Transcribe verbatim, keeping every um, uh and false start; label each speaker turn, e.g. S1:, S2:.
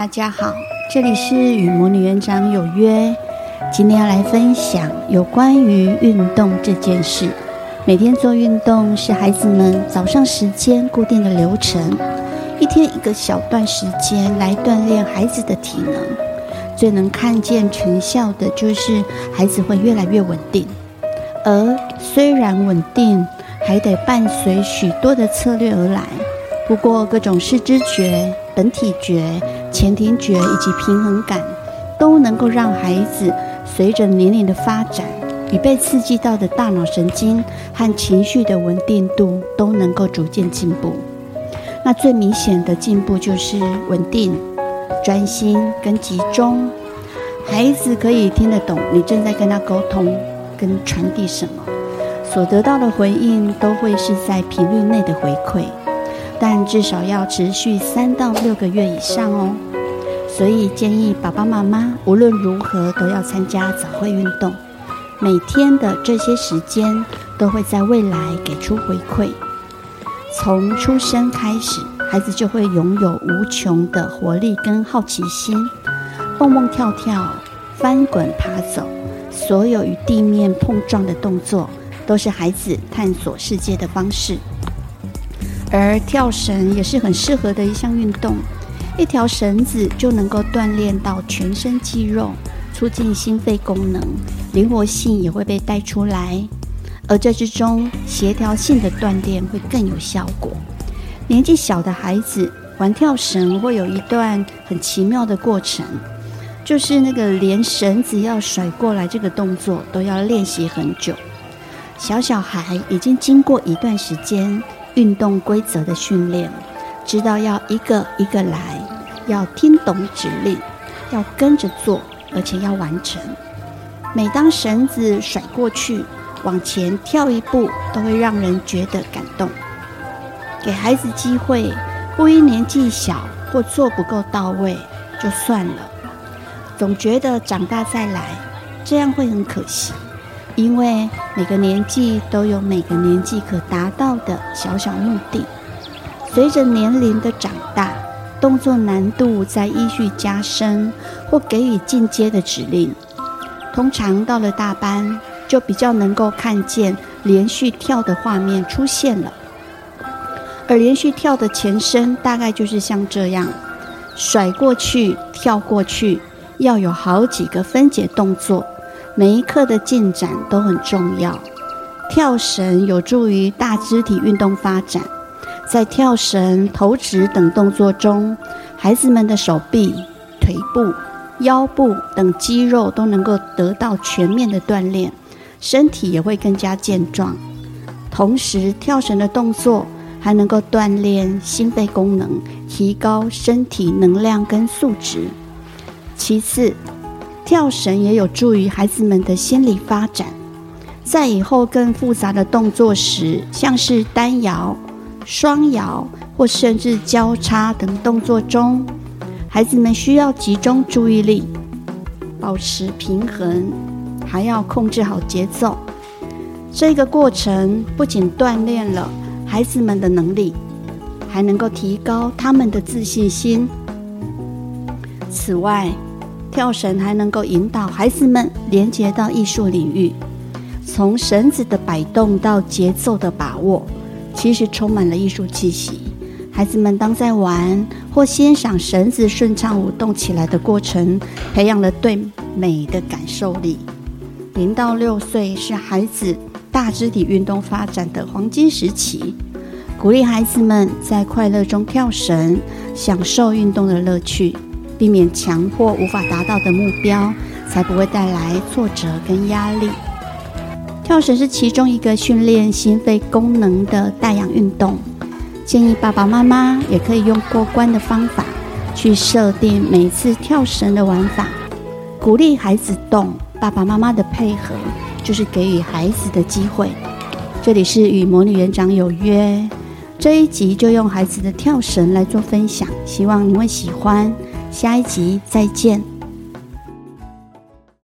S1: 大家好，这里是与魔女园长有约。今天要来分享有关于运动这件事。每天做运动是孩子们早上时间固定的流程，一天一个小段时间来锻炼孩子的体能。最能看见成效的就是孩子会越来越稳定，而虽然稳定，还得伴随许多的策略而来。不过各种视知觉、本体觉、前庭觉以及平衡感，都能够让孩子随着年龄的发展与被刺激到的大脑神经和情绪的稳定度都能够逐渐进步。那最明显的进步就是稳定、专心跟集中。孩子可以听得懂你正在跟他沟通跟传递什么，所得到的回应都会是在频率内的回馈，但至少要持续三到六个月以上哦。所以建议爸爸妈妈无论如何都要参加早会运动，每天的这些时间都会在未来给出回馈。从出生开始，孩子就会拥有无穷的活力跟好奇心，蹦蹦跳跳、翻滚爬走，所有与地面碰撞的动作都是孩子探索世界的方式。而跳绳也是很适合的一项运动，一条绳子就能够锻炼到全身肌肉，促进心肺功能，灵活性也会被带出来，而这之中协调性的锻炼会更有效果。年纪小的孩子玩跳绳会有一段很奇妙的过程，就是那个连绳子要甩过来这个动作都要练习很久。小小孩已经经过一段时间运动规则的训练，知道要一个一个来，要听懂指令，要跟着做，而且要完成。每当绳子甩过去，往前跳一步，都会让人觉得感动。给孩子机会，不因年纪小或做不够到位就算了，总觉得长大再来，这样会很可惜。因为每个年纪都有每个年纪可达到的小小目的，随着年龄的长大，动作难度在依序加深或给予进阶的指令。通常到了大班，就比较能够看见连续跳的画面出现了。而连续跳的前身大概就是像这样，甩过去、跳过去，要有好几个分解动作，每一刻的进展都很重要。跳绳有助于大肢体运动发展，在跳绳、投掷等动作中，孩子们的手臂、腿部、腰部等肌肉都能够得到全面的锻炼，身体也会更加健壮。同时，跳绳的动作还能够锻炼心肺功能，提高身体能量跟素质。其次，跳绳也有助于孩子们的心理发展，在以后更复杂的动作时，像是单摇、双摇或甚至交叉等动作中，孩子们需要集中注意力，保持平衡，还要控制好节奏。这个过程不仅锻炼了孩子们的能力，还能够提高他们的自信心。此外，跳绳还能够引导孩子们连接到艺术领域，从绳子的摆动到节奏的把握，其实充满了艺术气息。孩子们当在玩或欣赏绳子顺畅舞动起来的过程，培养了对美的感受力。零到六岁是孩子大肢体运动发展的黄金时期，鼓励孩子们在快乐中跳绳，享受运动的乐趣，避免强迫无法达到的目标，才不会带来挫折跟压力。跳绳是其中一个训练心肺功能的带氧运动，建议爸爸妈妈也可以用过关的方法去设定每次跳绳的玩法，鼓励孩子动，爸爸妈妈的配合就是给予孩子的机会。这里是与魔女园长有约，这一集就用孩子的跳绳来做分享，希望你会喜欢。下一集再见。